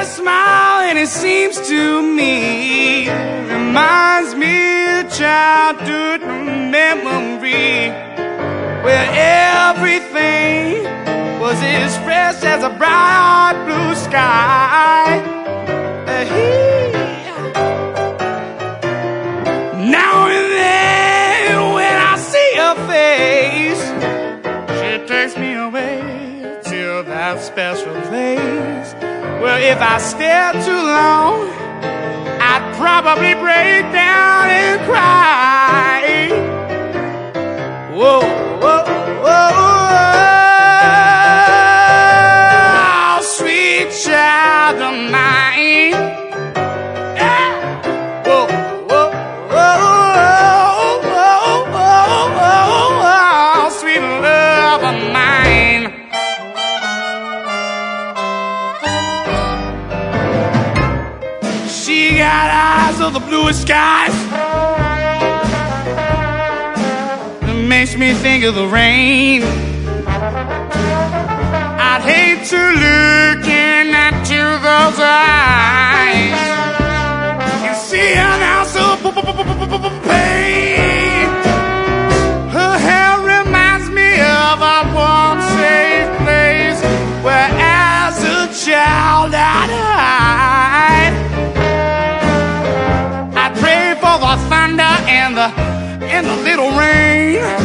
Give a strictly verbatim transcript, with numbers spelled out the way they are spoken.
got a smile and it seems to me reminds me of childhood memory, where everything was as fresh as a bright blue sky. Now and then when I see her face, she takes me away to that special place where if I stare too long, I'd probably break down and cry. Whoa, whoa, whoa, whoa, sweet child of mine. She got eyes of the bluest skies that makes me think of the rain. I'd hate to look into those eyes. You see an ounce of pain. Her hair reminds me of a warm, safe place where as a child I'd hide. I'd pray for the thunder and the, and the little rain.